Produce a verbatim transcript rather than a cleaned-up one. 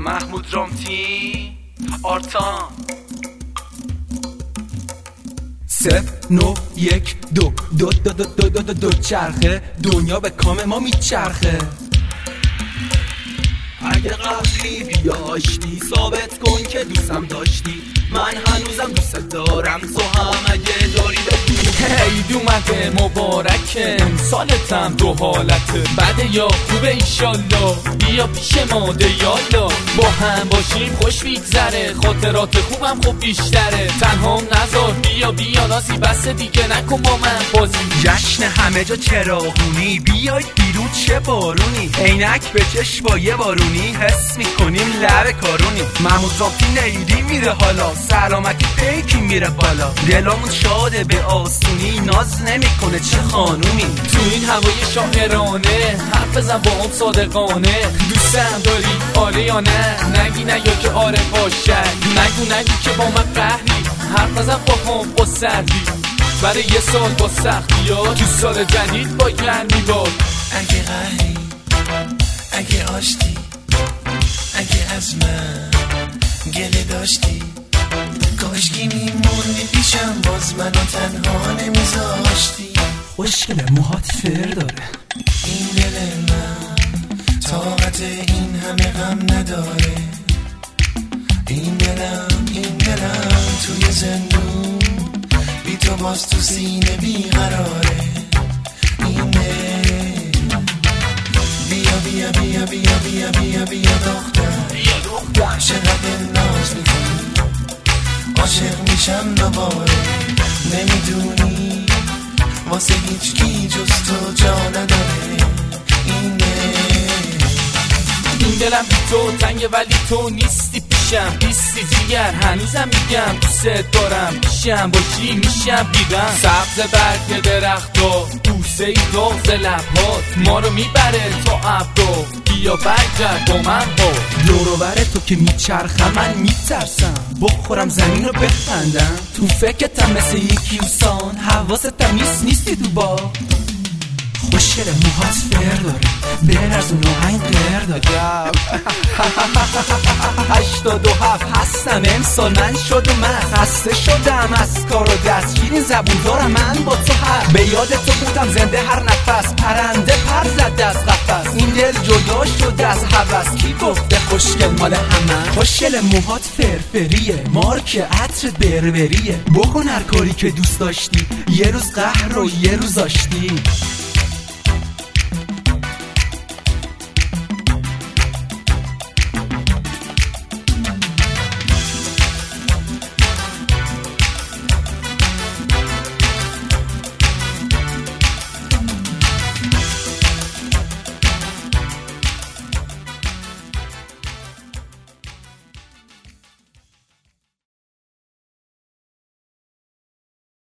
محمود رامتی آرتان صفر نو یک دو دو دو دو دو دو دو دو چرخه دنیا به کام ما میچرخه. اگه قبلی بیاشتی ثابت کن که دوستم داشتی، من هنوزم دوست دارم، تو هم اگه داری بگو. عید اومده مبارکه، امسالتم دو حالته، بده یا خوبه ایشالله، بیا پیش ما دیالا، با هم باشیم خوش بیگذره، خاطرات خوبم خوب بیشتره، تنها نذار بیا بیا نازی، بس دیگه نکن با من بازی. جشن همه جا چراغونی، بیاید بیرون چه بارونی، عینک به چشم با یه بارونی، حس میکنیم لب کارونی. محمود رامتی نیلی میره حالا، سلامتی پیکی میره بالا، دلامون شاده به آسونی، ناز نمیکنه چه خانومی. تو این هوای شاعرانه حرف بزن با هم صادقانه، دوستم داری آره یا نه، نگی نه یا که آره باشه، نگو نگی که با من قهری، حرف بزن با هم با سردی، برای یه سال با سختی ها، تو سال جدید با گرمی باد. اگه قهری، اگه آشتی، اگه از من گله داشتی، کاشکی میموندی پیشم، باز منو تنها نمیذاشتی. خوشگله موهات فر داره، این دل من طاقت این همه غم نداره، این دلم این دلم توی زندون، بی تو باز تو سینه بیقراره. این دل بیا بیا بیا بیا بیا بیا بیا دختر، بیا دختر چقدر ناز میکنی، عاشق میشم دوباره، نمیدونی واسه هیچ کی جز تو جا نداره. این این دلم بی تو تنگه ولی تو نیستی پیشم، بیستی جیگر هنوزم میگم دوست دارم، پیشم باشی میشم بیغم، سبز برگ درخت و بوسه ای داغ لبهات ما رو میبره تا ابرو، بیا برگرد با من با دورو بر تو که میچرخم من میترسم، بخورم زمین رو بخندم، تو فکرتم مثل یکی اوسان، حواستم نیست نیستی تو با. خوشگله موهات فر داره، برز اون آهنگ غیر داره. هشتاد و هفت هستم امسال من شد و من خسته شدم از کار و دستگیر زبون دارم من با تو، هر به یاد تو بودم زنده هر نفس، پرنده پر زد از قفس، این دل جدا شد از هوس، کی گفته خوشگل مال همه. خوشگله موهات فرفریه، مارک عطرت بربریه، بکن هر کاری که دوست داشتی، یه روز قهر و یه روز آشتی.